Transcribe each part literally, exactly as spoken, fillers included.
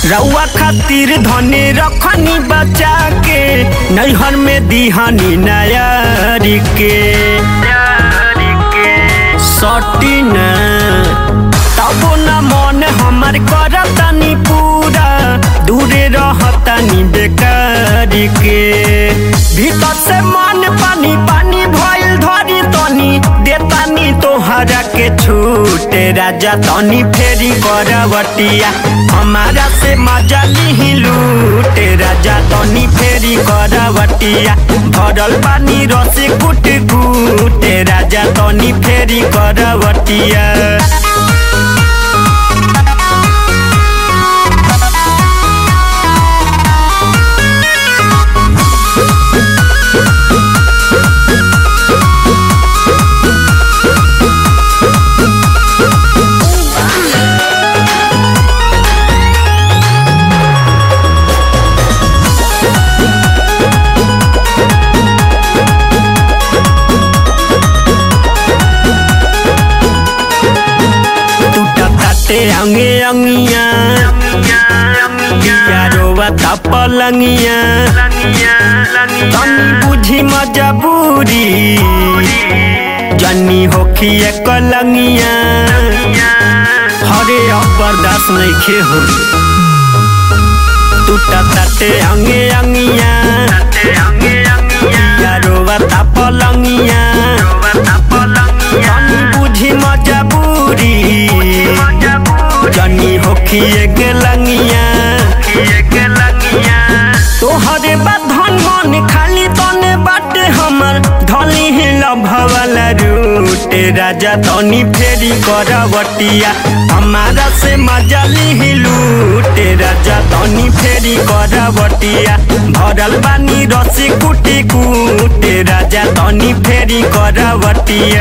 रउआ खातिर धने रखनी बचा के नैहर में दिहानी नयारी के सटी न तबो न मन हमार करतानी पूरा दूरे रहतानी बेकार के भीतर से मन पानी पानी भइल धरी तनी देतानी तोहरा के छूटे राजा तनी फेरी करवटिया हमारा से मजा ली लूटे राजा तनी फेरी करवटिया भरल पानी रस कुट कुटे राजा तनी फेरी करवटिया। अंगे अंगिया यारोवा पलंगिया तनी बुझी मजबूरी जन्नी होखी कलंगिया हरे अब बर्दाश्त नहीं खे हो टूटा ताटे अंगे अंगिया यारोवा पलंगिया तनी बुझी मजबूरी जनी होखी लंगिया तोहरे बाधन मन खाली तने बाटे हमर धली लभवाला रूटे राजा तनी फेरी करवटिया हमारा से मजा ली लूटे राजा तनी फेरी करवटिया भरल बानी रसी कुटी कुटे राजा तनी फेरी करवटिया।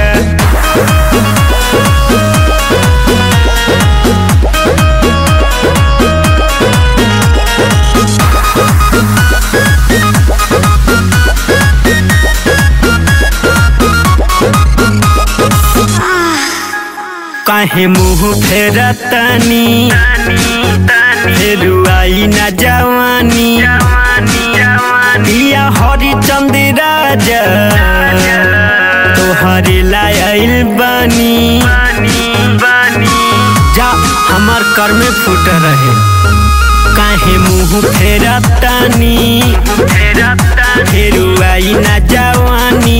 काहे मुँह फेरतनी फेरुआई न जवानी पिया हरिचंद राजा तोहरे लायल बानी जा हमार कर में फूट रहे काहे मुँह फेरतनी फेरुआई न जवानी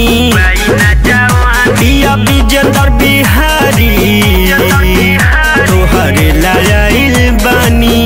पिया विजेंद्र बिहारी तोहरे लायल बानी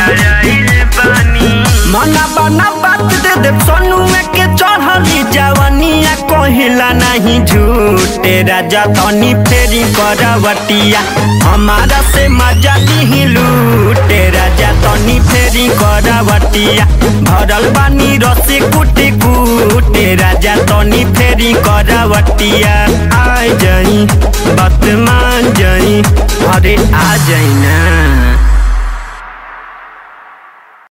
मना बना बात दे दे सोनू में के चढ़ली जवानिया कहिला नहीं झूठे राजा तनी फेरी करवटिया हमारा से मजा ली लूटे राजा तनी फेरी करवटिया भरल बानी रसी कुटी कुटे राजा तनी फेरी करवटिया आ जाई बात मान जाई अरे आ जाई ना।